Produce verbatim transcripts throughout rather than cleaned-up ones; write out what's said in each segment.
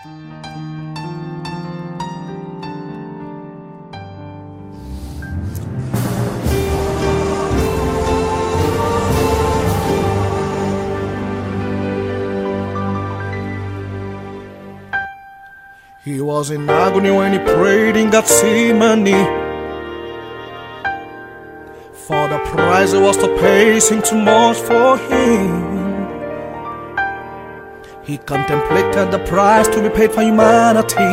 He was in agony when he prayed in Gethsemane. For the price it was to pay seemed too much for him. He contemplated the price to be paid for humanity,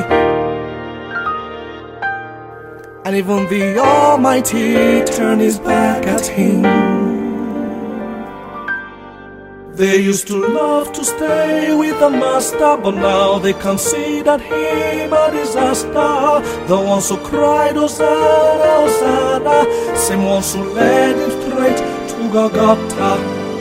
and even the Almighty turned his back at him. They used to love to stay with the master, but now they considered him a disaster. The ones who cried, Hosanna, Hosanna, same ones who led him straight to Golgotha.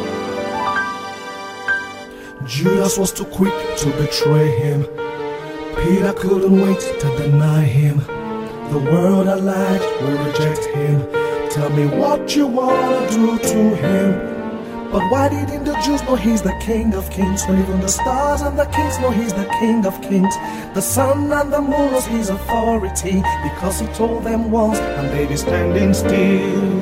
Judas was too quick to betray him. Peter couldn't wait to deny him. The world at large will reject him. Tell me what you wanna do to him. But why didn't the Jews know he's the King of Kings, when even the stars and the kings know he's the King of Kings? The sun and the moon knows his authority, because he told them once and they be standing still.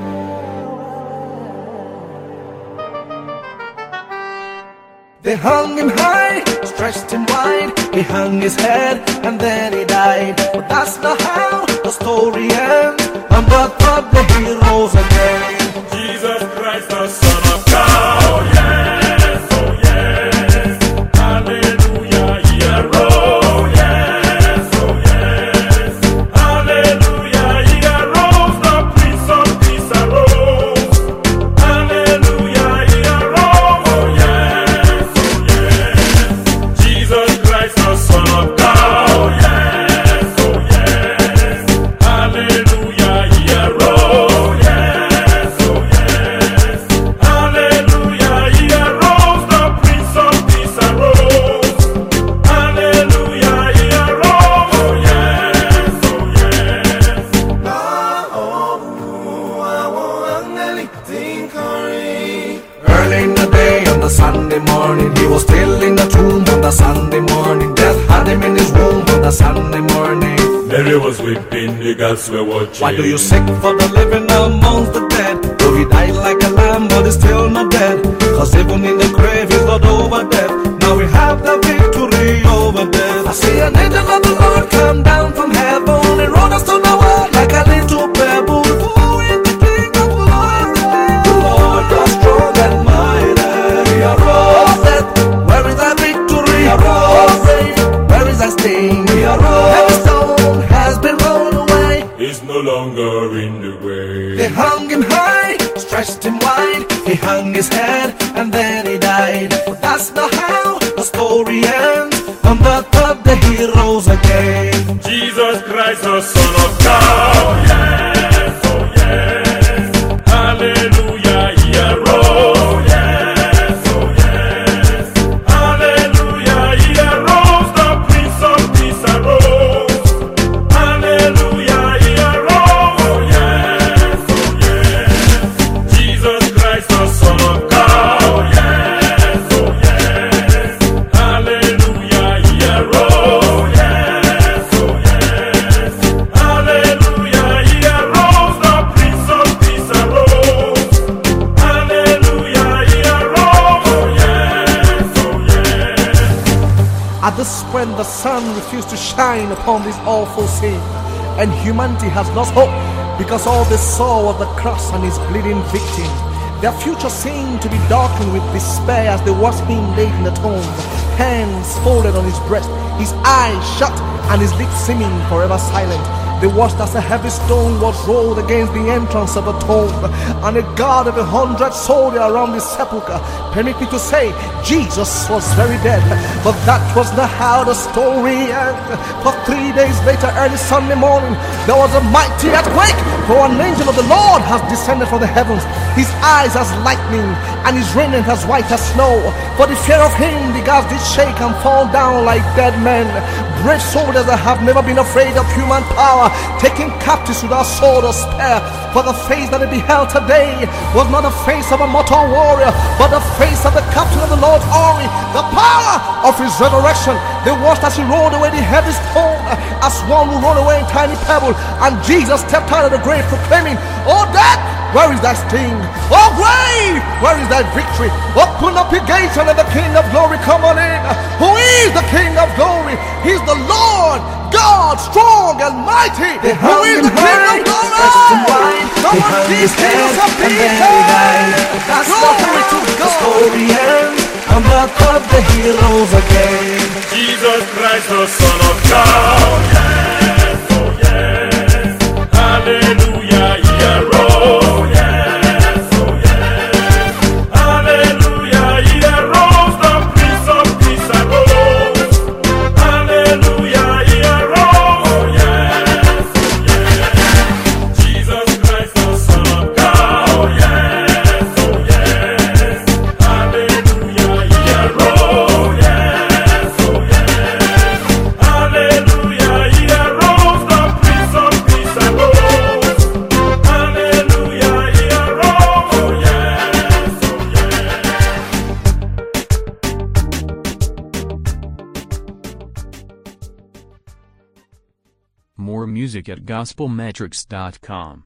They hung him high, stretched him wide. He hung his head and then he died. But that's not how the story ends. On the third day he rose again. Jesus Christ, the Son of God. Oh yes, oh yes. Hallelujah, he arose. Oh yes, oh yes. Hallelujah, he arose. The Prince of Peace arose. Hallelujah, he arose. Oh yes, oh yes. Jesus Christ, the Son of God. Oh yes, oh yes. Hallelujah, he arose. Sunday morning, he was still in the tomb on the Sunday morning. Death had him in his womb on the Sunday morning. Mary was weeping, the gods were watching. Why do you seek for the living amongst the dead? Though he died like a lamb, but he's still not dead. Cause even in the grave he's not over death. Now we have the victory over death. I see an angel of the Lord come down from heaven. He rode us to the world like a little pebble. Who is the King of glory? The Lord God strong and mighty. Arose, where is our victory? Arose, where is our sting? Arose, every stone has been rolled away. He's no longer in the grave. They hung him high, stretched him wide. He hung his head and then he died. But that's not how the story ends. On the third day he rose again. Jesus Christ, the Son of God. Oh yes, oh yes. Hallelujah, he arose. At this point the sun refused to shine upon this awful sin, and humanity has lost hope, because all they saw was the cross and his bleeding victim. Their future seemed to be darkened with despair as they watched him laid in the tomb, hands folded on his breast, his eyes shut and his lips seeming forever silent. They watched as a heavy stone was rolled against the entrance of the tomb, and a guard of a hundred soldiers around the sepulchre. Permit me to say, Jesus was very dead, but that was not how the story ended. For three days later, early Sunday morning, there was a mighty earthquake, for an angel of the Lord has descended from the heavens. His eyes as lightning, and his raiment as white as snow. For the fear of him, the gods did shake and fall down like dead men. brave soldiers that have never been afraid of human power, taking captives without sword or spear. For the face that they beheld today was not the face of a mortal warrior, but the face of the captain of the Lord's army, the power of his resurrection. They watched as he rolled away the heavy stone, as one who rolled away a tiny pebble, and Jesus stepped out of the grave proclaiming, "Oh death, where is thy sting? Oh grave, where is thy victory? Open up your gates and let the King of glory come on in." Who is the King of glory? He's the Lord God, strong and mighty. They Who hung is him the King high, of glory? dressed in white. Come They on, hung these his head, kings of and then he peace. died. That's not the way to the story ends. I'm back of the heroes again. Jesus Christ, the Son of God. Yes, oh yes. Hallelujah, he arose. Yes, oh yes. Hallelujah, he arose. The Prince of Peace arose. Hallelujah, he arose. Oh yes, oh yes. Jesus Christ, the Son of God. Yes, oh yes. Hallelujah, he arose. Yes, oh yes. Hallelujah, he arose. The Prince of Peace arose. Hallelujah, he arose. Oh yes, oh yes. More music at gospel metrics dot com.